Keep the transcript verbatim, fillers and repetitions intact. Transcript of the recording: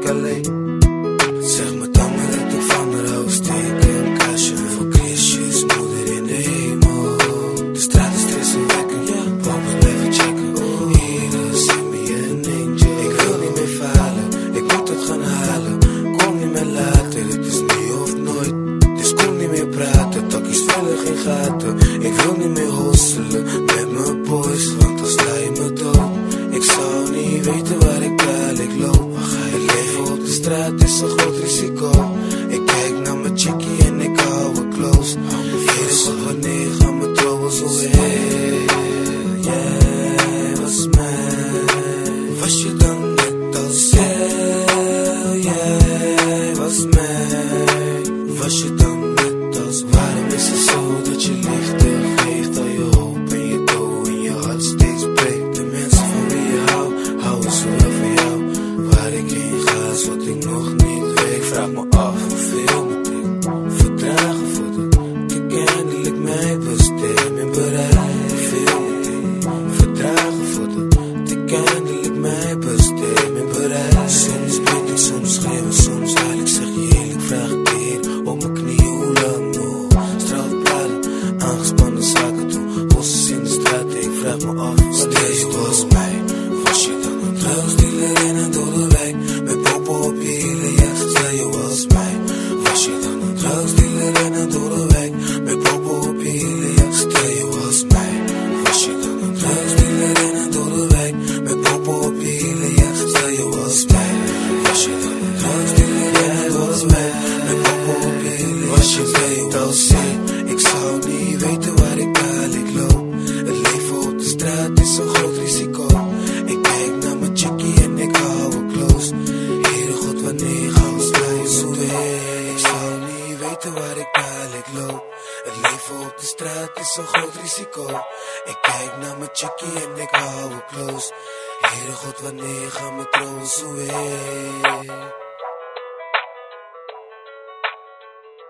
ik alleen. Zeg me dan maar dat ik van haar hou. Steek een kastje voor Christjes, moeder in de hemel. De straat is stressenwekkend, ja, papa's blijven checken. Hier is me een angel. Ik wil niet meer falen, ik moet het gaan halen. Kom niet meer later, het is nu of nooit. Dus kom niet meer praten, takkies vullen geen gaten. Ik wil niet meer hosselen met mijn boys, want dan sla je me dood. Ik zou niet weten waar ik dadelijk loop. Het leven op de straat is een groot risico. Ik kijk naar mijn chickie en ik hou me close. Hier is wat wanneer gaan mijn trouwens alweer. Jij was mij. Was je dan net als jij? Jij was mij. Was je dan net als. Waarom is het zo dat je liefde geeft al je hoop en je dood en je hart steeds breekt? De mensen van wie je houdt, houden zo wel van jou. Waar ik heen ga is wat ik nog niet weet. Ik vraag me af hoeveel moet ik verdragen voordat ik eindelijk mijn bestemming bereik. Hoeveel moet ik verdragen voordat ik eindelijk mijn bestemming bereik. Soms bid ik, soms schreeuw, soms huil ik. Zeg je eerlijk, vraag ik weer op mijn knieën hoe lang nog. Strafbladen, aangespannen zaken doen. Hossels in de straat, ik vraag me af. Stel je was mij, was je dan een drugsdealer in een dode wijk? Met poppen op je hielen, ja, stel je was mij. Was je dan een drugsdealer in een dode wijk? Met poppen op je hielen, ja, stel je was mij. Was je dan een drugsdealer in een dode wijk? Met poppen op je hielen, ja, stel je was mij. Was je dan een drugsdealer in een dode wijk? Met poppen op je hielen, was je weet als ik. Ik zou niet weten waar ik dadelijk loop. Het leven op de straat is een groot risico. Ik kijk naar mijn chickie en ik hou me close. Heere God, wanneer gaan we slaan zo weer? Ik zou niet weten waar ik dadelijk loop. Het leven op de straat is een groot risico. Ik kijk naar mijn chickie en ik hou me close. Heere God, wanneer gaan we trouwen zo weer?